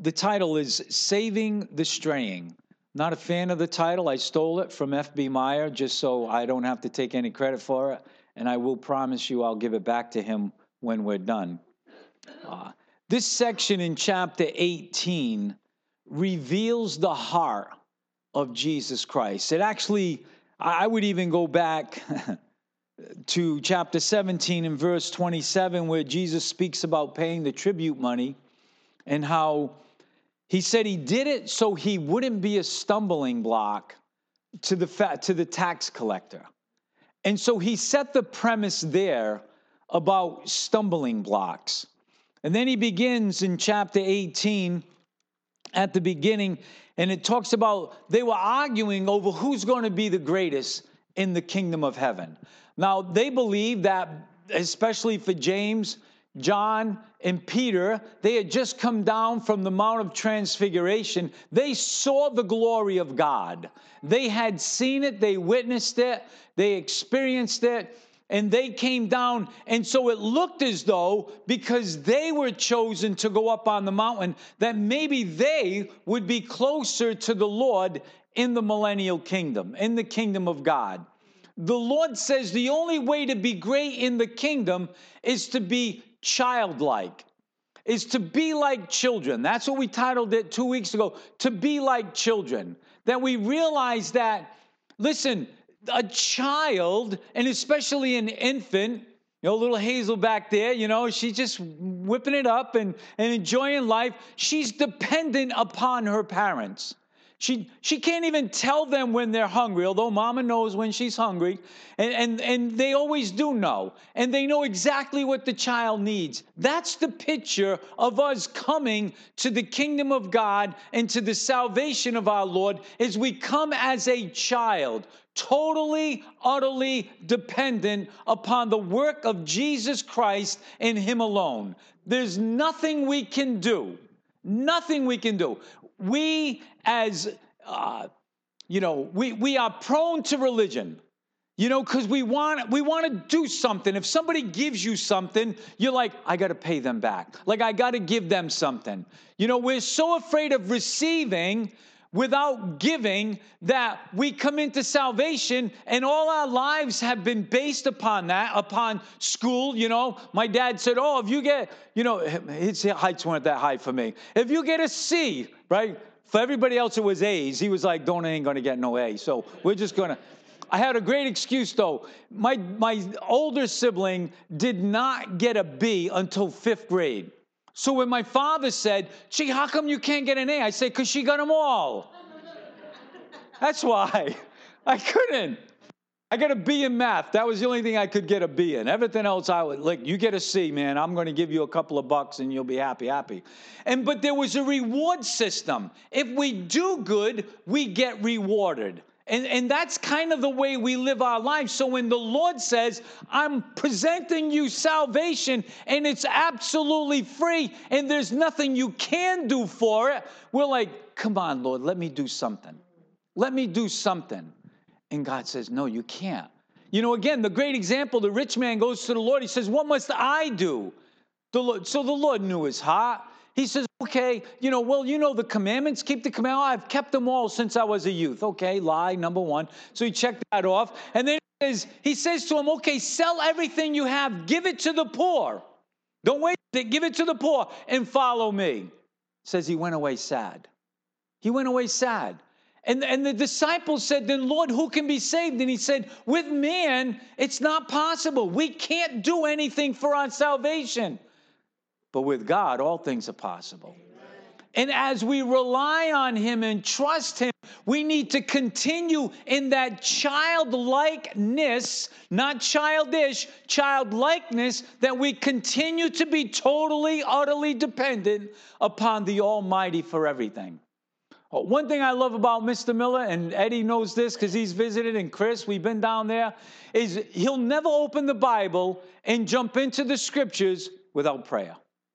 The title is Saving the Straying. Not a fan of the title. I stole it from F.B. Meyer just so I don't have to take any credit for it. And I will promise you I'll give it back to him when we're done. This section in chapter 18 reveals the heart of Jesus Christ. It actually, I would even go back to chapter 17 and verse 27 where Jesus speaks about paying the tribute money and how he said he did it so he wouldn't be a stumbling block to the tax collector. And so he set the premise there about stumbling blocks. And then he begins in chapter 18 at the beginning, and it talks about they were arguing over who's going to be the greatest in the kingdom of heaven. Now, they believe that, especially for James, John, and Peter, they had just come down from the Mount of Transfiguration. They saw the glory of God. They had seen it, they witnessed it, they experienced it, and they came down. And so it looked as though, because they were chosen to go up on the mountain, that maybe they would be closer to the Lord in the millennial kingdom, in the kingdom of God. The Lord says the only way to be great in the kingdom is to be childlike, is to be like children. That's what we titled it 2 weeks ago, to be like children. That we realize that, listen, a child, and especially an infant, little Hazel back there, she's just whipping it up and enjoying life. She's dependent upon her parents. She can't even tell them when they're hungry, although mama knows when she's hungry. And they always do know. And they know exactly what the child needs. That's the picture of us coming to the kingdom of God and to the salvation of our Lord, is we come as a child, totally, utterly dependent upon the work of Jesus Christ and Him alone. There's nothing we can do. Nothing we can do. We as, we are prone to religion, because we want to do something. If somebody gives you something, you're like, I got to pay them back. Like, I got to give them something. We're so afraid of receiving without giving that we come into salvation and all our lives have been based upon that, upon school. My dad said, if you get, his heights weren't that high for me. If you get a C, right? For everybody else, it was A's. He was like, ain't going to get no A. So we're just going to. I had a great excuse, though. My older sibling did not get a B until 5th grade. So when my father said, gee, how come you can't get an A? I said, because she got them all. That's why. I couldn't. I got a B in math. That was the only thing I could get a B in. Everything else, I would, like, you get a C, man. I'm going to give you a couple of bucks and you'll be happy. But there was a reward system. If we do good, we get rewarded. And that's kind of the way we live our lives. So when the Lord says, I'm presenting you salvation and it's absolutely free and there's nothing you can do for it, we're like, come on, Lord, let me do something. Let me do something. And God says, no, you can't. Again, the great example, the rich man goes to the Lord. He says, what must I do? So the Lord knew his heart. He says, okay, the commandments, keep the commandments. Oh, I've kept them all since I was a youth. Okay, lie, number one. So he checked that off. And then he says to him, okay, sell everything you have, give it to the poor. Don't wait, give it to the poor and follow me. Says he went away sad. He went away sad. And the disciples said, then Lord, who can be saved? And he said, with man, it's not possible. We can't do anything for our salvation. But with God, all things are possible. And as we rely on Him and trust Him, we need to continue in that childlikeness, not childish, childlikeness, that we continue to be totally, utterly dependent upon the Almighty for everything. One thing I love about Mr. Miller, and Eddie knows this because he's visited, and Chris, we've been down there, is he'll never open the Bible and jump into the Scriptures without prayer.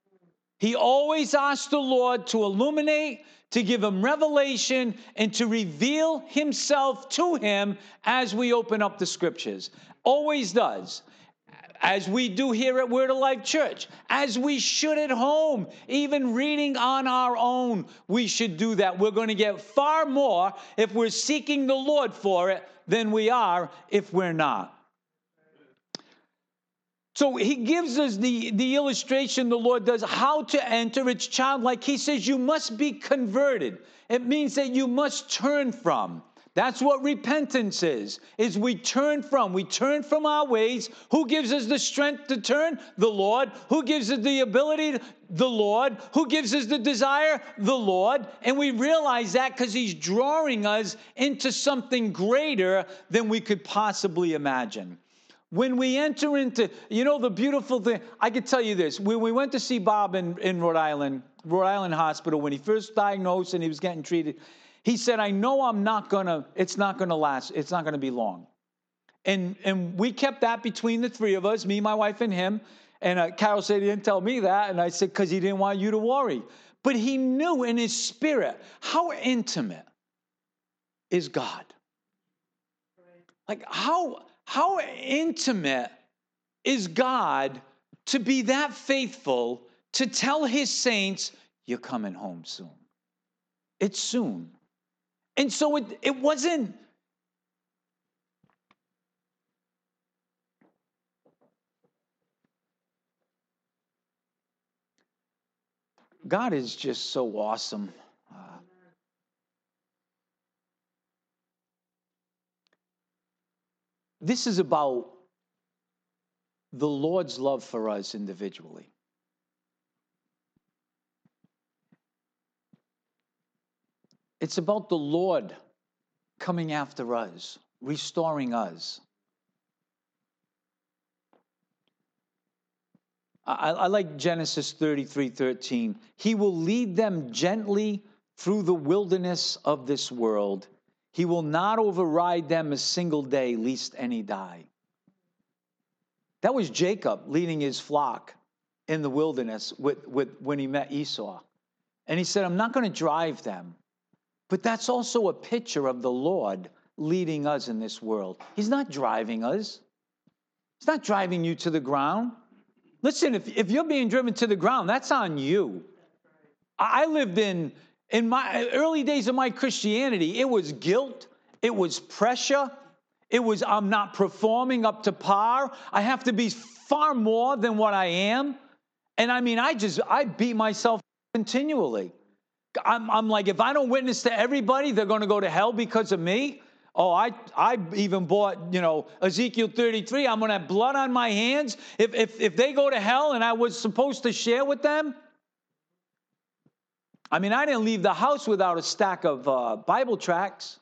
He always asks the Lord to illuminate, to give him revelation, and to reveal Himself to him as we open up the Scriptures. Always does. as we do here at Word of Life Church, as we should at home, even reading on our own, we should do that. We're going to get far more if we're seeking the Lord for it than we are if we're not. So he gives us the illustration the Lord does, how to enter. It's childlike. He says you must be converted. It means that you must turn from. That's what repentance is we turn from our ways. Who gives us the strength to turn? The Lord. Who gives us the ability? The Lord. Who gives us the desire? The Lord. And we realize that because he's drawing us into something greater than we could possibly imagine. When we enter into, the beautiful thing, I could tell you this. When we went to see Bob in Rhode Island Hospital, when he first diagnosed and he was getting treated, he said, I know it's not going to last. It's not going to be long. And we kept that between the three of us, me, my wife, and him. And Carol said he didn't tell me that. And I said, because he didn't want you to worry. But he knew in his spirit, how intimate is God? Like, how intimate is God to be that faithful to tell his saints, you're coming home soon. It's soon. And so it wasn't. God is just so awesome. This is about the Lord's love for us individually. It's about the Lord coming after us, restoring us. I like Genesis 33:13. He will lead them gently through the wilderness of this world. He will not override them a single day, lest any die. That was Jacob leading his flock in the wilderness when he met Esau. And he said, I'm not going to drive them. But that's also a picture of the Lord leading us in this world. He's not driving us. He's not driving you to the ground. Listen, if you're being driven to the ground, that's on you. I lived in my early days of my Christianity, it was guilt, it was pressure, it was I'm not performing up to par. I have to be far more than what I am. And I mean, I beat myself continually. I'm like, if I don't witness to everybody, they're going to go to hell because of me. Oh, I even bought, Ezekiel 33. I'm going to have blood on my hands if they go to hell and I was supposed to share with them. I mean, I didn't leave the house without a stack of Bible tracts.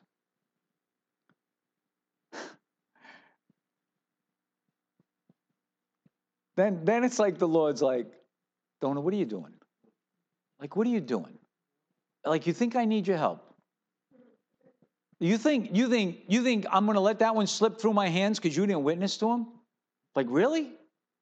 Then it's like the Lord's like, Donna, what are you doing? Like, what are you doing? Like, you think I need your help? You think I'm going to let that one slip through my hands because you didn't witness to him? Like, really?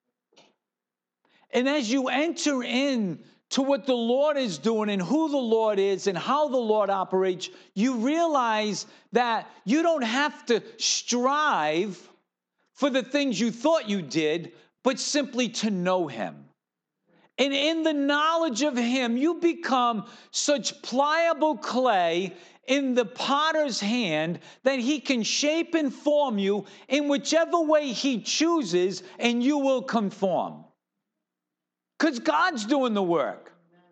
And as you enter in to what the Lord is doing and who the Lord is and how the Lord operates, you realize that you don't have to strive for the things you thought you did, but simply to know him. And in the knowledge of him, you become such pliable clay in the potter's hand that he can shape and form you in whichever way he chooses, and you will conform. Because God's doing the work.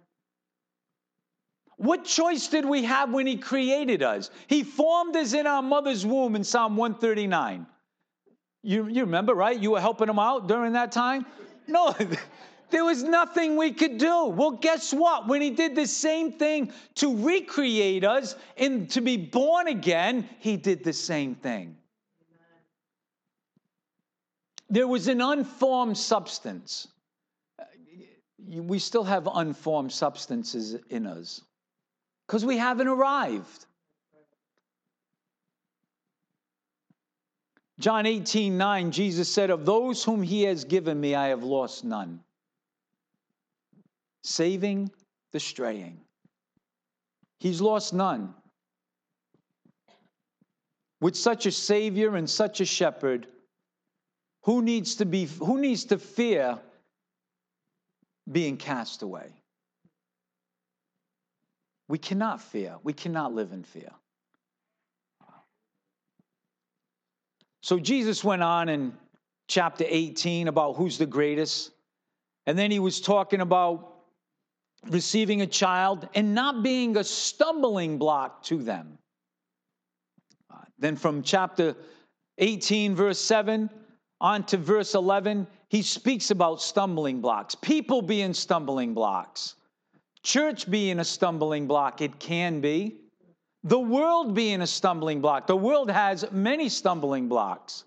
What choice did we have when he created us? He formed us in our mother's womb in Psalm 139. You remember, right? You were helping him out during that time? No. There was nothing we could do. Well, guess what? When he did the same thing to recreate us and to be born again, he did the same thing. There was an unformed substance. We still have unformed substances in us because we haven't arrived. John 18:9, Jesus said, of those whom he has given me, I have lost none. Saving the straying. He's lost none. With such a Savior and such a Shepherd, Who needs to fear being cast away? We cannot fear. We cannot live in fear. So Jesus went on in chapter 18 about who's the greatest. And then he was talking about receiving a child and not being a stumbling block to them. Then from chapter 18, verse 7, on to verse 11, he speaks about stumbling blocks. People being stumbling blocks. Church being a stumbling block. It can be. The world being a stumbling block. The world has many stumbling blocks.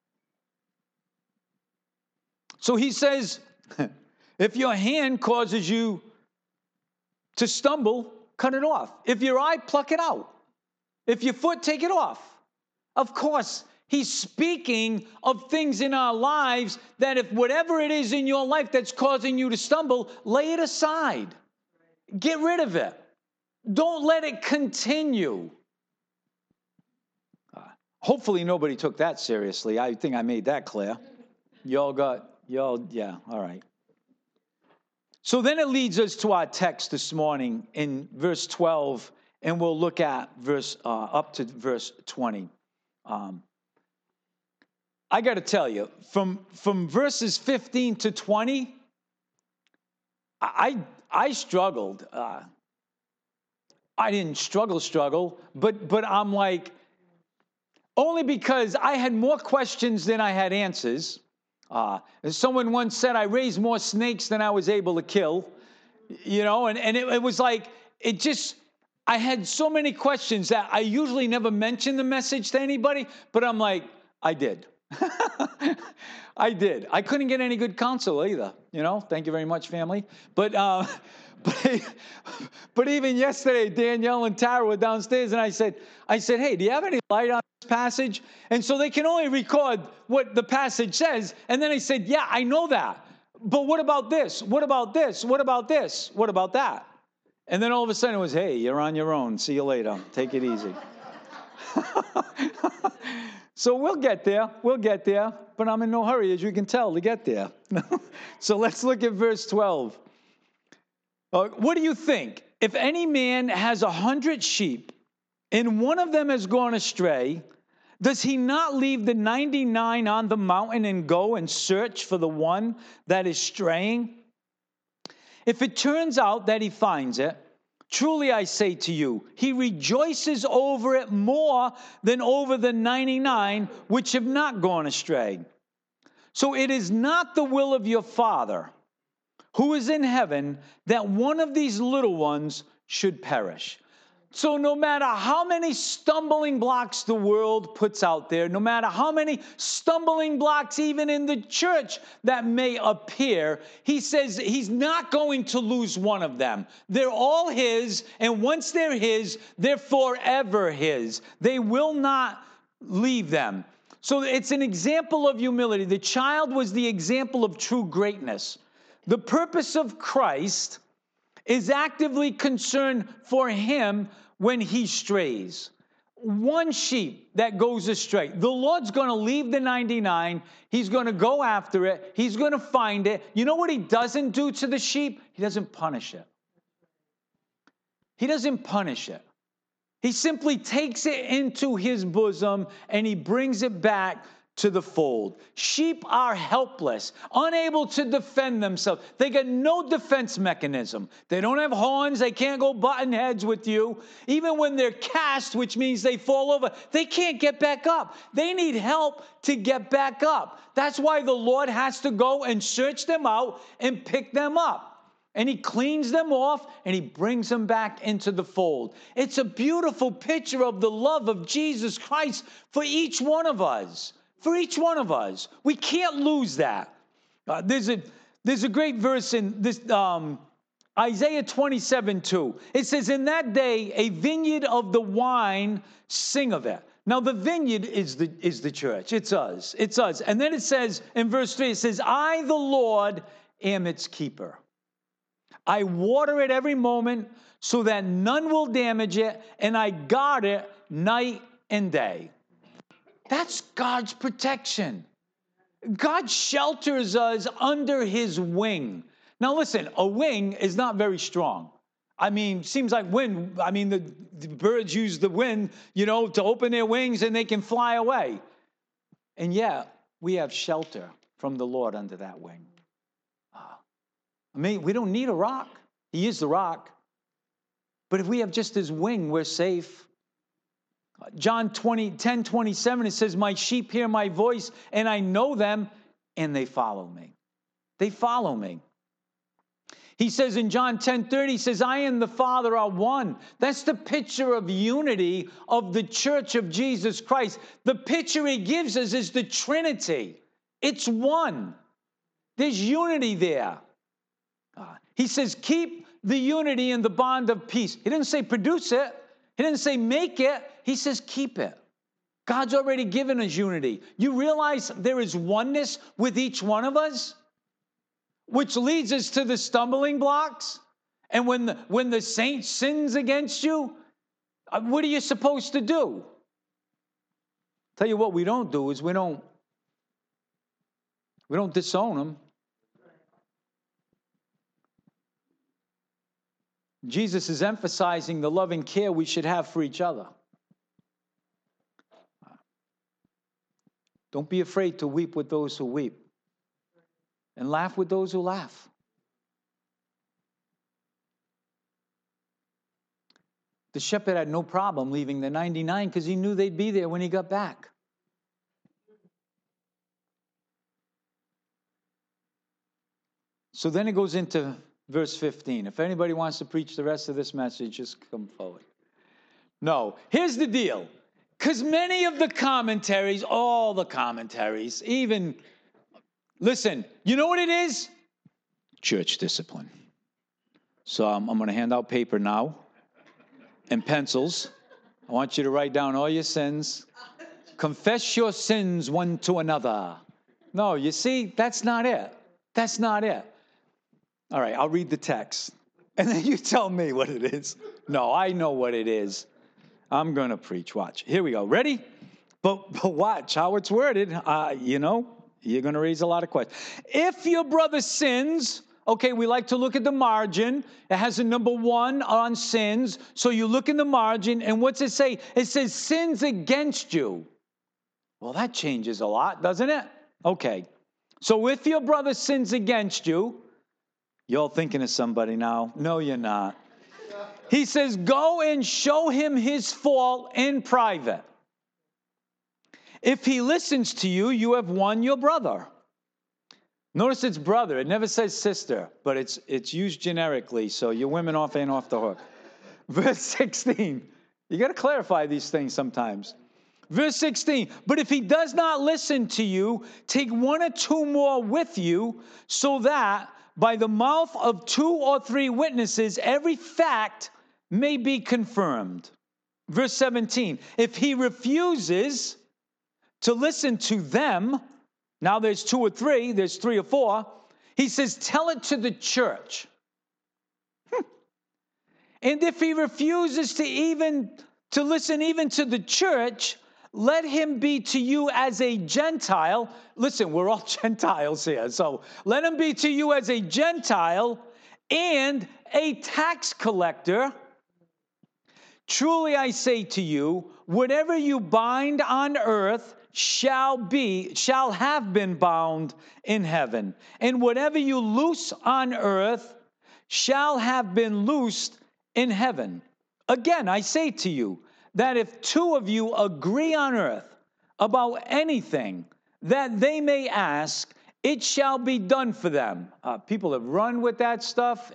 So he says, if your hand causes you to stumble, cut it off. If your eye, pluck it out. If your foot, take it off. Of course, he's speaking of things in our lives that if whatever it is in your life that's causing you to stumble, lay it aside. Get rid of it. Don't let it continue. Hopefully nobody took that seriously. I think I made that clear. Yeah, all right. So then it leads us to our text this morning in verse 12, and we'll look at up to verse 20. I got to tell you, from verses 15 to 20, I struggled. I didn't struggle, but I'm like, only because I had more questions than I had answers. As someone once said, I raised more snakes than I was able to kill. And it was like, I had so many questions that I usually never mention the message to anybody, but I'm like, I did. I did. I couldn't get any good counsel either. Thank you very much, family. But even yesterday, Danielle and Tara were downstairs, and I said, hey, do you have any light on this passage? And so they can only record what the passage says. And then I said, yeah, I know that. But what about this? What about this? What about this? What about that? And then all of a sudden it was, hey, you're on your own. See you later. Take it easy. So we'll get there. But I'm in no hurry, as you can tell, to get there. So let's look at verse 12. What do you think? If any man has 100 sheep and one of them has gone astray, does he not leave the 99 on the mountain and go and search for the one that is straying? If it turns out that he finds it, truly I say to you, he rejoices over it more than over the 99 which have not gone astray. So it is not the will of your Father who is in heaven that one of these little ones should perish. So no matter how many stumbling blocks the world puts out there, no matter how many stumbling blocks even in the church that may appear, he says he's not going to lose one of them. They're all his, and once they're his, they're forever his. They will not leave them. So it's an example of humility. The child was the example of true greatness. The purpose of Christ is actively concerned for him when he strays. One sheep that goes astray. The Lord's going to leave the 99. He's going to go after it. He's going to find it. You know what he doesn't do to the sheep? He doesn't punish it. He doesn't punish it. He simply takes it into his bosom and he brings it back to the fold. Sheep are helpless, unable to defend themselves. They got no defense mechanism. They don't have horns. They can't go button heads with you. Even when they're cast, which means they fall over, they can't get back up. They need help to get back up. That's why the Lord has to go and search them out and pick them up. And he cleans them off and he brings them back into the fold. It's a beautiful picture of the love of Jesus Christ for each one of us. For each one of us. We can't lose that. There's a great verse in this Isaiah 27:2. It says, in that day, a vineyard of the wine sing of it. Now, the vineyard is the church. It's us. It's us. And then it says in verse 3, it says, I, the Lord, am its keeper. I water it every moment so that none will damage it, and I guard it night and day. That's God's protection. God shelters us under his wing. Now listen, a wing is not very strong. I mean, seems like wind. I mean, the birds use the wind, to open their wings and they can fly away. And yeah, we have shelter from the Lord under that wing. I mean, we don't need a rock. He is the rock. But if we have just his wing, we're safe. John 10:27, it says, my sheep hear my voice, and I know them, and they follow me. They follow me. He says in John 10:30, he says, I and the Father are one. That's the picture of unity of the church of Jesus Christ. The picture he gives us is the Trinity. It's one. There's unity there. He says, keep the unity in the bond of peace. He didn't say produce it. He didn't say make it. He says keep it. God's already given us unity. You realize there is oneness with each one of us, which leads us to the stumbling blocks. And when the saint sins against you, what are you supposed to do? Tell you what we don't do is we don't disown them. Jesus is emphasizing the loving care we should have for each other. Don't be afraid to weep with those who weep, and laugh with those who laugh. The shepherd had no problem leaving the 99 because he knew they'd be there when he got back. So then it goes into verse 15. If anybody wants to preach the rest of this message, just come forward. No, here's the deal. Because many of the commentaries, all the commentaries, even, listen, you know what it is? Church discipline. So I'm going to hand out paper now and pencils. I want you to write down all your sins. Confess your sins one to another. No, you see, that's not it. That's not it. All right, I'll read the text. And then you tell me what it is. No, I know what it is. I'm going to preach. Watch. Here we go. Ready? But watch how it's worded. You're going to raise a lot of questions. If your brother sins, okay, we like to look at the margin. It has a number 1 on sins. So you look in the margin, and what's it say? It says sins against you. Well, that changes a lot, doesn't it? Okay. So if your brother sins against you, you're thinking of somebody now. No, you're not. He says, go and show him his fault in private. If he listens to you, you have won your brother. Notice it's brother. It never says sister, but it's used generically, so your women ain't off the hook. Verse 16. You got to clarify these things sometimes. Verse 16. But if he does not listen to you, take 1 or 2 more with you, so that by the mouth of 2 or 3 witnesses, every fact may be confirmed. Verse 17, if he refuses to listen to them, now there's 2 or 3, there's 3 or 4, he says, tell it to the church. And if he refuses to listen even to the church, let him be to you as a Gentile. Listen, we're all Gentiles here. So let him be to you as a Gentile and a tax collector. Truly I say to you, whatever you bind on earth shall have been bound in heaven. And whatever you loose on earth shall have been loosed in heaven. Again, I say to you, that if 2 of you agree on earth about anything that they may ask, it shall be done for them. People have run with that stuff.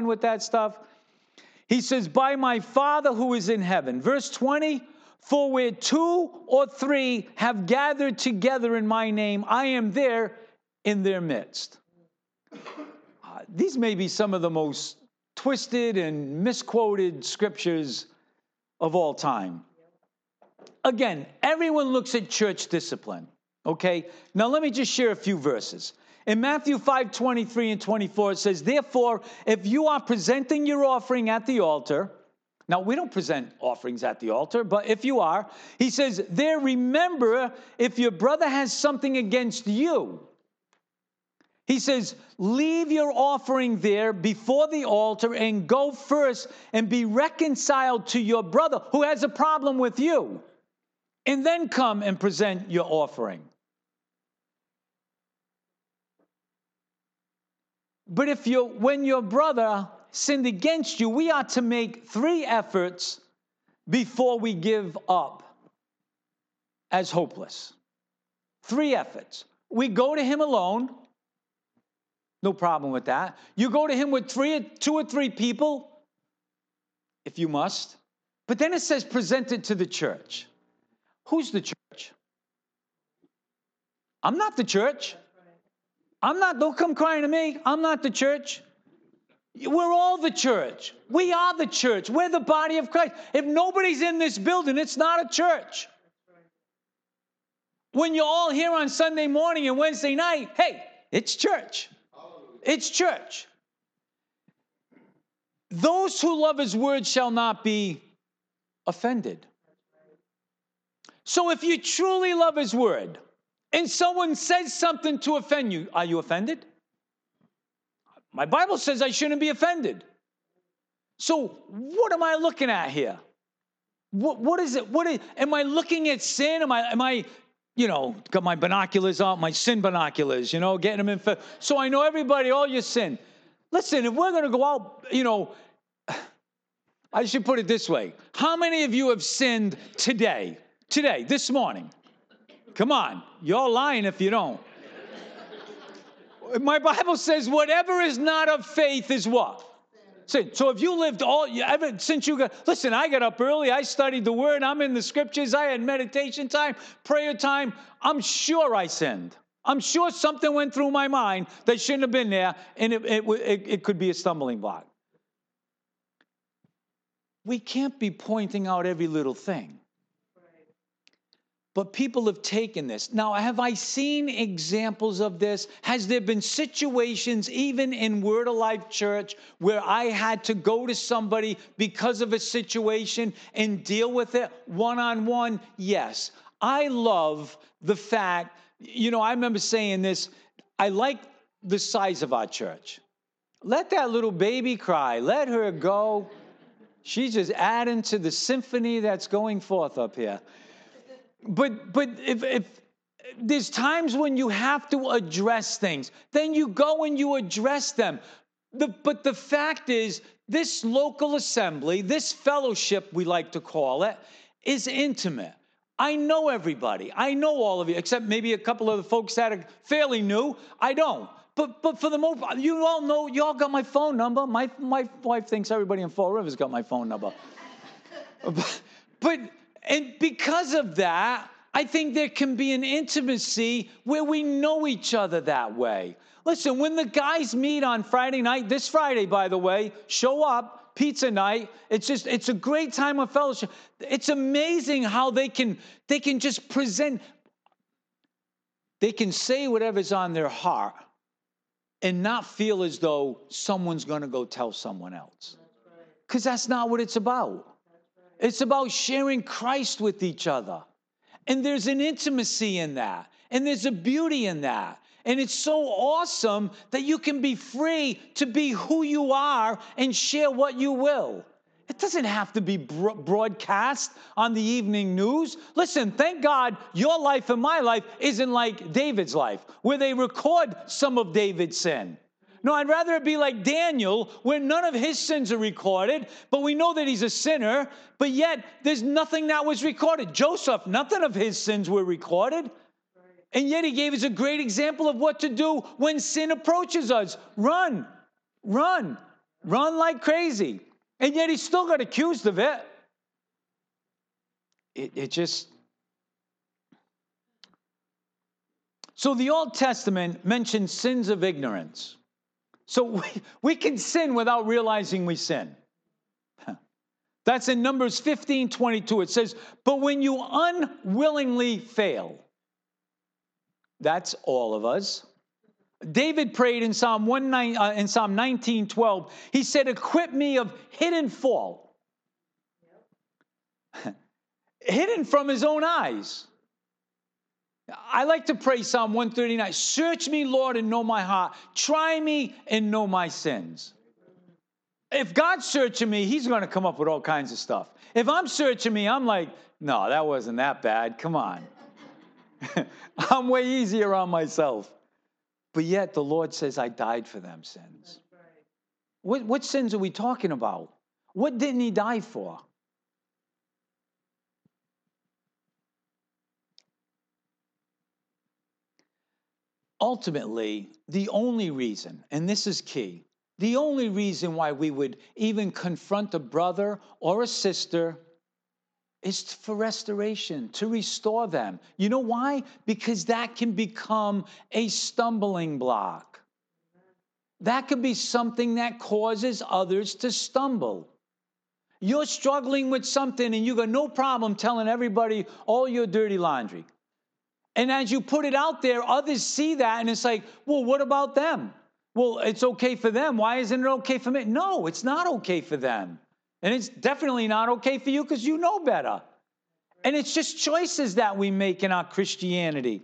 He says, by my Father who is in heaven. Verse 20, for where 2 or 3 have gathered together in my name, I am there in their midst. These may be some of the most twisted and misquoted scriptures of all time. Again, everyone looks at church discipline, okay? Now let me just share a few verses. In Matthew 5:23 and 24, it says, therefore, if you are presenting your offering at the altar, Now, we don't present offerings at the altar, but if you are, he says, there remember if your brother has something against you. He says, leave your offering there before the altar and go first and be reconciled to your brother who has a problem with you, and then come and present your offering. But when your brother sinned against you, we ought to make 3 efforts before we give up as hopeless. 3 efforts. We go to him alone. No problem with that. You go to him with 2 or 3 people, if you must. But then it says present it to the church. Who's the church? I'm not the church. Don't come crying to me. I'm not the church. We're all the church. We are the church. We're the body of Christ. If nobody's in this building, it's not a church. When you're all here on Sunday morning and Wednesday night, hey, it's church. It's church. Those who love his word shall not be offended. So if you truly love his word and someone says something to offend you, are you offended? My Bible says I shouldn't be offended. So what am I looking at here? What is it? Am I looking at sin? Am I got my binoculars out, my sin binoculars, getting them in. So I know everybody, all your sin. Listen, if we're going to go out, I should put it this way. How many of you have sinned today, this morning? Come on, you're lying if you don't. My Bible says whatever is not of faith is what? Sin. So if you lived listen, I got up early, I studied the word, I'm in the scriptures, I had meditation time, prayer time. I'm sure I sinned. I'm sure something went through my mind that shouldn't have been there, and it could be a stumbling block. We can't be pointing out every little thing. But people have taken this. Now, have I seen examples of this? Has there been situations, even in Word of Life Church, where I had to go to somebody because of a situation and deal with it one-on-one? Yes. I love the fact, I remember saying this, I like the size of our church. Let that little baby cry. Let her go. She's just adding to the symphony that's going forth up here. But if there's times when you have to address things, then you go and you address them. But the fact is, this local assembly, this fellowship, we like to call it, is intimate. I know everybody. I know all of you, except maybe a couple of the folks that are fairly new. I don't. But for the most part, you all know, you all got my phone number. My wife thinks everybody in Fall River's got my phone number. And because of that, I think there can be an intimacy where we know each other that way. Listen, when the guys meet on Friday night, this Friday, by the way, show up, pizza night. It's a great time of fellowship. It's amazing how they can just present. They can say whatever's on their heart and not feel as though someone's going to go tell someone else. Because that's not what it's about. It's about sharing Christ with each other. And there's an intimacy in that. And there's a beauty in that. And it's so awesome that you can be free to be who you are and share what you will. It doesn't have to be broadcast on the evening news. Listen, thank God your life and my life isn't like David's life, where they record some of David's sin. No, I'd rather it be like Daniel, where none of his sins are recorded, but we know that he's a sinner, but yet there's nothing that was recorded. Joseph, nothing of his sins were recorded. And yet he gave us a great example of what to do when sin approaches us. Run like crazy. And yet he still got accused of it. It just... So the Old Testament mentions sins of ignorance. So we can sin without realizing we sin. That's in Numbers 15:22. It says, but when you unwillingly fail, that's all of us. David prayed in Psalm 19:12. He said, acquit me of hidden fault. hidden from his own eyes. I like to pray Psalm 139. Search me, Lord, and know my heart. Try me and know my sins. If God's searching me, he's going to come up with all kinds of stuff. If I'm searching me, I'm like, no, that wasn't that bad. Come on. I'm way easier on myself. But yet the Lord says, I died for them sins. What sins are we talking about? What didn't he die for? Ultimately, the only reason, and this is key, the only reason why we would even confront a brother or a sister is for restoration, to restore them. You know why? Because that can become a stumbling block. That could be something that causes others to stumble. You're struggling with something and you got no problem telling everybody all your dirty laundry. And as you put it out there, others see that and it's like, well, what about them? Well, it's okay for them. Why isn't it okay for me? No, it's not okay for them. And it's definitely not okay for you because you know better. And it's just choices that we make in our Christianity.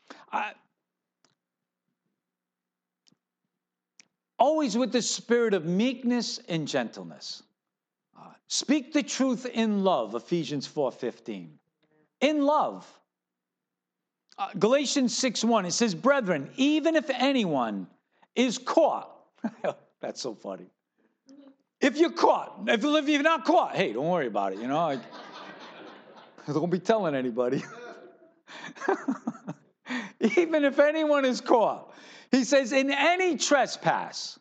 Always with the spirit of meekness and gentleness. Speak the truth in love, Ephesians 4:15. In love. Galatians 6:1, it says, brethren, even if anyone is caught. That's so funny. If you're caught, if you're not caught, hey, don't worry about it, you know. Don't be telling anybody. Even if anyone is caught. He says, in any trespass.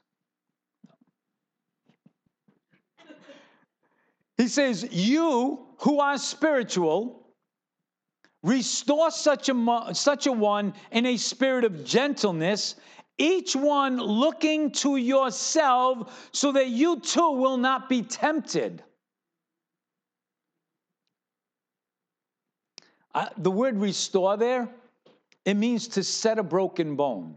He says, you who are spiritual, restore such a one in a spirit of gentleness, each one looking to yourself so that you too will not be tempted. The word restore there, it means to set a broken bone.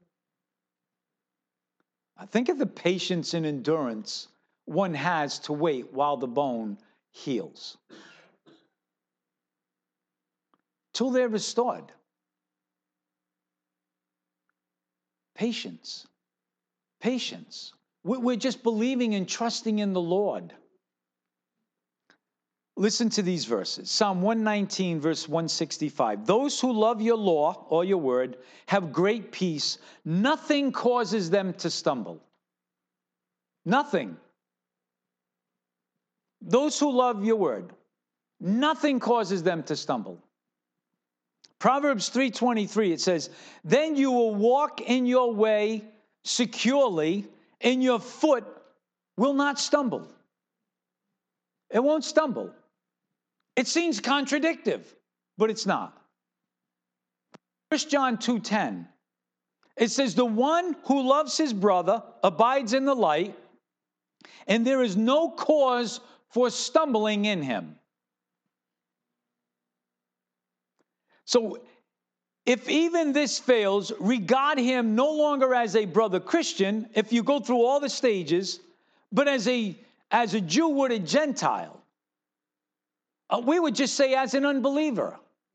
Think of the patience and endurance one has to wait while the bone heals. Till they're restored. Patience. Patience. We're just believing and trusting in the Lord. Listen to these verses. Psalm 119, verse 165. Those who love your law, or your word, have great peace. Nothing causes them to stumble. Nothing. Those who love your word, nothing causes them to stumble. Proverbs 3:23, it says, then you will walk in your way securely, and your foot will not stumble. It won't stumble. It seems contradictory, but it's not. 1 John 2:10, it says, the one who loves his brother abides in the light, and there is no cause for stumbling in him. So, if even this fails, regard him no longer as a brother Christian, if you go through all the stages, but as a Jew would a Gentile. We would just say as an unbeliever.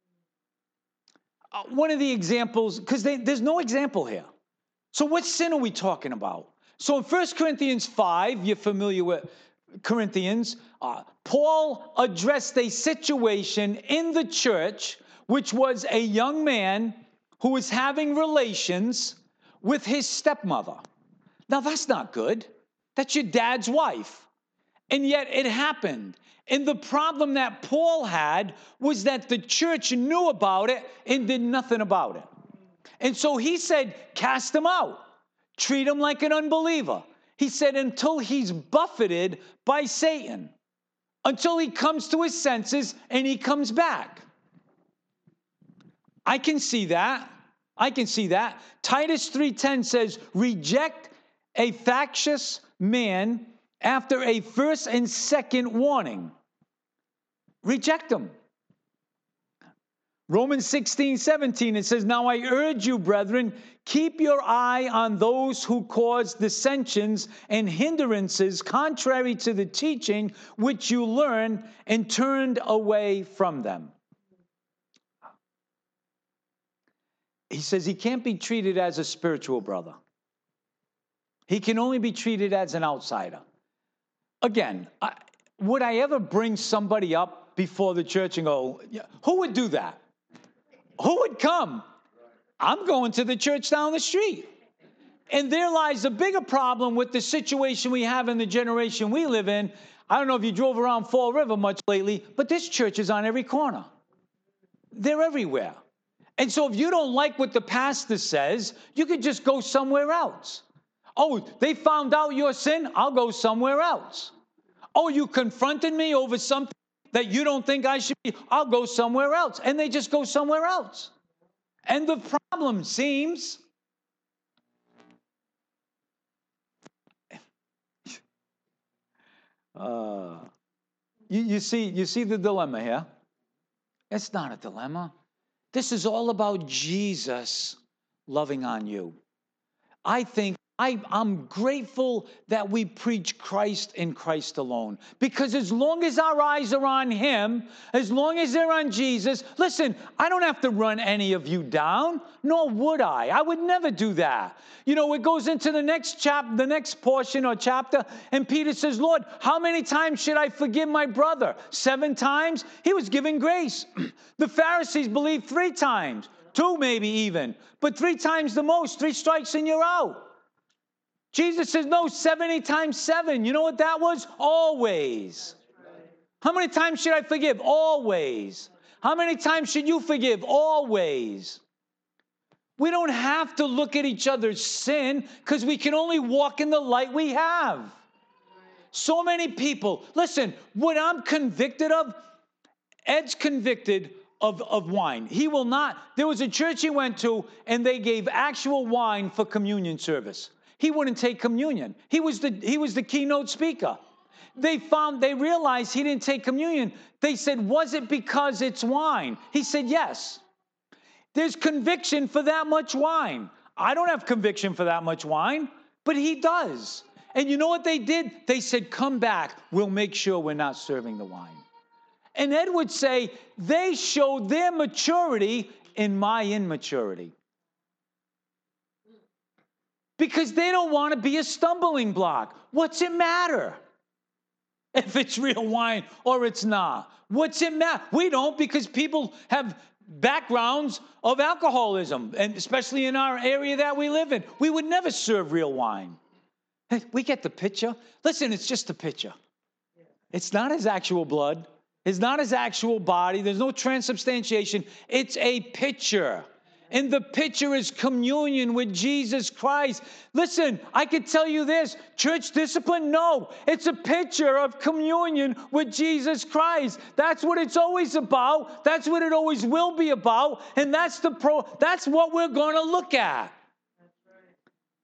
One of the examples, because there's no example here. So what sin are we talking about? So in 1 Corinthians 5, you're familiar with Corinthians, Paul addressed a situation in the church, which was a young man who was having relations with his stepmother. Now that's not good. That's your dad's wife. And yet it happened. And the problem that Paul had was that the church knew about it and did nothing about it. And so he said, cast him out. Treat him like an unbeliever. He said, until he's buffeted by Satan. Until he comes to his senses and he comes back. I can see that. I can see that. Titus 3:10 says, reject a factious man after a first and second warning. Reject them. Romans 16:17, it says, "Now I urge you, brethren, keep your eye on those who cause dissensions and hindrances contrary to the teaching which you learned and turned away from them." He says he can't be treated as a spiritual brother. He can only be treated as an outsider. Again, would I ever bring somebody up before the church and go, who would do that? Who would come? I'm going to the church down the street. And there lies a bigger problem with the situation we have in the generation we live in. I don't know if you drove around Fall River much lately, but this church is on every corner. They're everywhere. And so if you don't like what the pastor says, you could just go somewhere else. Oh, they found out your sin? I'll go somewhere else. Oh, you confronted me over something that you don't think I should be? I'll go somewhere else. And they just go somewhere else. And the problem seems, you see the dilemma here? It's not a dilemma. This is all about Jesus loving on you. I think I'm grateful that we preach Christ and Christ alone. Because as long as our eyes are on Him, as long as they're on Jesus, listen, I don't have to run any of you down, nor would I. I would never do that. You know, it goes into the next the next portion or chapter, and Peter says, Lord, how many times should I forgive my brother? 7 times? He was giving grace. The Pharisees believed 3 times, 2 maybe even, but 3 times the most, 3 strikes and you're out. Jesus says, no, 70 times 7. You know what that was? Always. How many times should I forgive? Always. How many times should you forgive? Always. We don't have to look at each other's sin because we can only walk in the light we have. So many people, listen, what I'm convicted of, Ed's convicted of wine. He will not. There was a church he went to and they gave actual wine for communion service. He wouldn't take communion. He was the keynote speaker. They realized he didn't take communion. They said, was it because it's wine? He said, yes. There's conviction for that much wine. I don't have conviction for that much wine, but he does. And you know what they did? They said, come back. We'll make sure we're not serving the wine. And Ed would say, they showed their maturity in my immaturity. Because they don't want to be a stumbling block. What's it matter if it's real wine or it's not? What's it matter? We don't, because people have backgrounds of alcoholism, and especially in our area that we live in. We would never serve real wine. We get the picture. Listen, it's just a picture. It's not his actual blood. It's not his actual body. There's no transubstantiation. It's a picture. And the picture is communion with Jesus Christ. Listen, I could tell you this, church discipline, no. It's a picture of communion with Jesus Christ. That's what it's always about. That's what it always will be about. And that's what we're going to look at. That's right.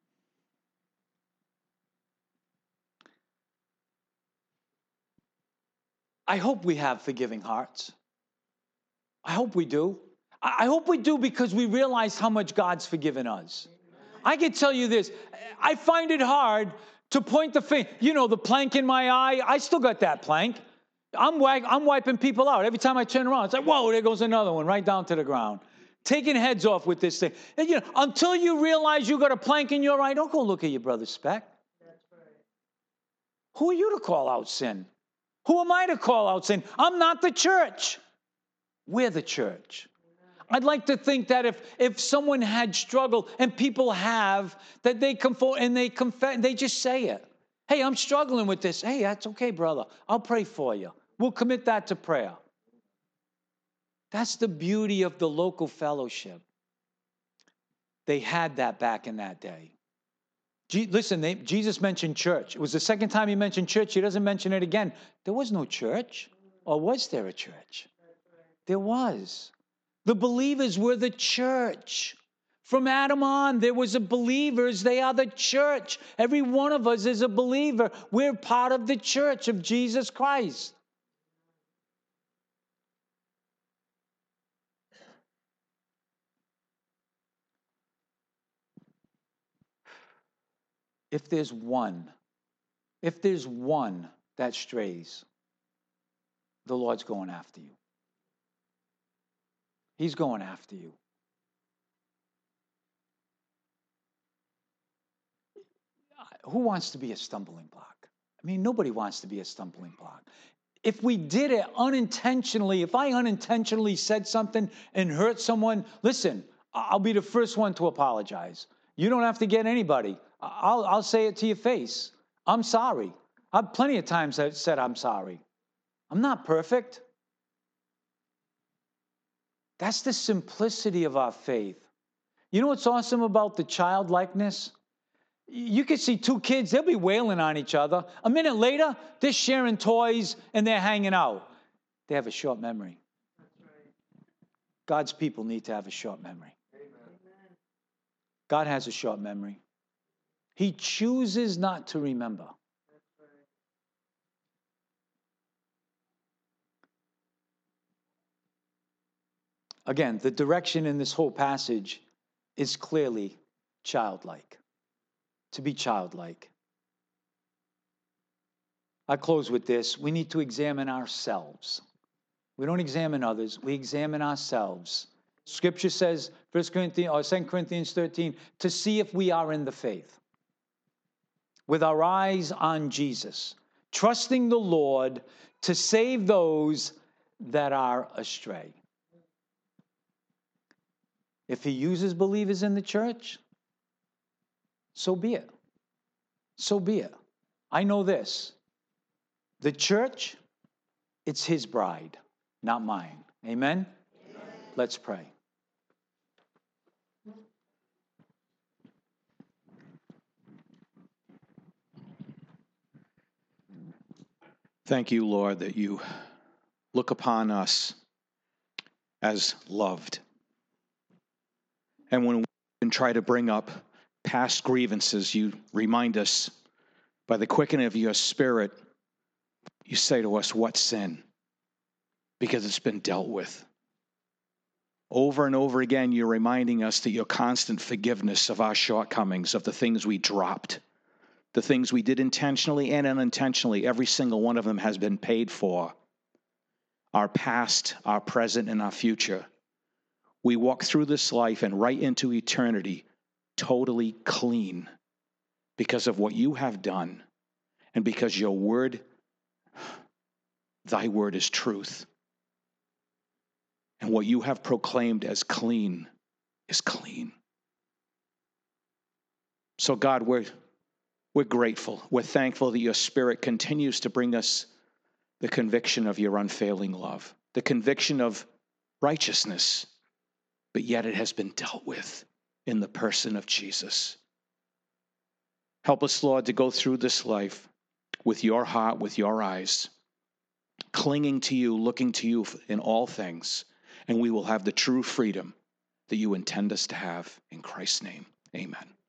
I hope we have forgiving hearts. I hope we do. I hope we do, because we realize how much God's forgiven us. I can tell you this. I find it hard to point the finger. You know, the plank in my eye, I still got that plank. I'm wiping people out. Every time I turn around, it's like, whoa, there goes another one right down to the ground. Taking heads off with this thing. And, you know, until you realize you got a plank in your eye, don't go look at your brother's speck. That's right. Who are you to call out sin? Who am I to call out sin? I'm not the church. We're the church. I'd like to think that if someone had struggled, and people have, that they come forward and they confess, they just say it. Hey, I'm struggling with this. Hey, that's okay, brother. I'll pray for you. We'll commit that to prayer. That's the beauty of the local fellowship. They had that back in that day. Listen, Jesus mentioned church. It was the second time he mentioned church. He doesn't mention it again. There was no church. Or was there a church? There was. The believers were the church. From Adam on, there was a believers. They are the church. Every one of us is a believer. We're part of the church of Jesus Christ. if there's one that strays, the Lord's going after you. He's going after you. Who wants to be a stumbling block? I mean, nobody wants to be a stumbling block. If we did it unintentionally, if I unintentionally said something and hurt someone, listen, I'll be the first one to apologize. You don't have to get anybody. I'll say it to your face. I'm sorry. I've plenty of times I've said I'm sorry. I'm not perfect. That's the simplicity of our faith. You know what's awesome about the childlikeness? You could see two kids, they'll be wailing on each other. A minute later, they're sharing toys and they're hanging out. They have a short memory. God's people need to have a short memory. Amen. God has a short memory. He chooses not to remember. Again, the direction in this whole passage is clearly childlike. To be childlike. I close with this. We need to examine ourselves. We don't examine others. We examine ourselves. Scripture says, 2 Corinthians 13, to see if we are in the faith. With our eyes on Jesus. Trusting the Lord to save those that are astray. If he uses believers in the church, so be it. So be it. I know this. The church, it's his bride, not mine. Amen? Amen. Let's pray. Thank you, Lord, that you look upon us as loved. And when we can try to bring up past grievances, you remind us by the quickening of your Spirit, you say to us, what sin? Because it's been dealt with. Over and over again, you're reminding us that your constant forgiveness of our shortcomings, of the things we dropped, the things we did intentionally and unintentionally, every single one of them has been paid for. Our past, our present, and our future. We walk through this life and right into eternity totally clean because of what you have done and because your word, thy word is truth. And what you have proclaimed as clean is clean. So God, we're grateful. We're thankful that your Spirit continues to bring us the conviction of your unfailing love, the conviction of righteousness, but yet it has been dealt with in the person of Jesus. Help us, Lord, to go through this life with your heart, with your eyes, clinging to you, looking to you in all things, and we will have the true freedom that you intend us to have. In Christ's name, amen.